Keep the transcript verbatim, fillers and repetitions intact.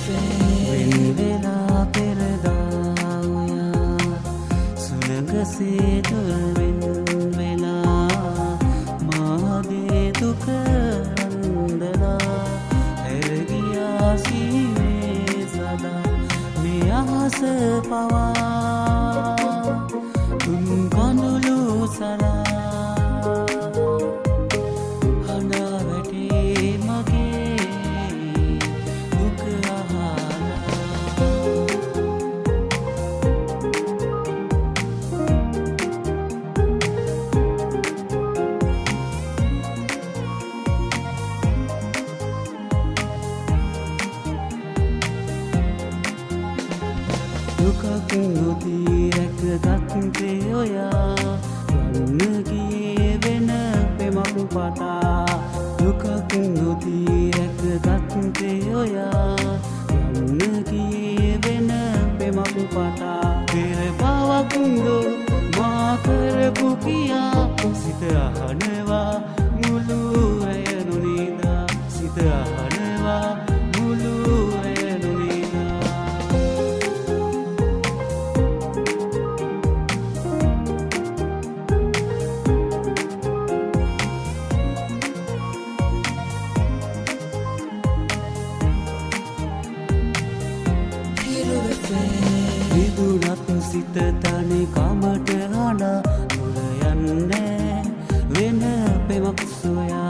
වෙන් වෙලා පෙරදා ඔයා සුළඟසේ තුල් වෙන් වෙලා මාගේ දුක රන්දලා හැරගියා සීනේ සදා මේ අහස පවා තුන් කඳුළු සලා දුකක් නොදී රැකගත්තේ ඔයා ගන්න ගියේ වෙන පෙමක් පතා දුකක් නොදී රැකගත්තේ ඔයා ගන්න ගියේ වෙන පෙමක් පතා පෙර බවක් දෝ මා කරපු කියා සිත අහනවා මුළු රැය නොනිදා සිත අහනවා මුළු රැය නොනිදා විදුනත් සිත තනි කමට හඬා දුර යන්නේ වෙන පෙමක් සොයා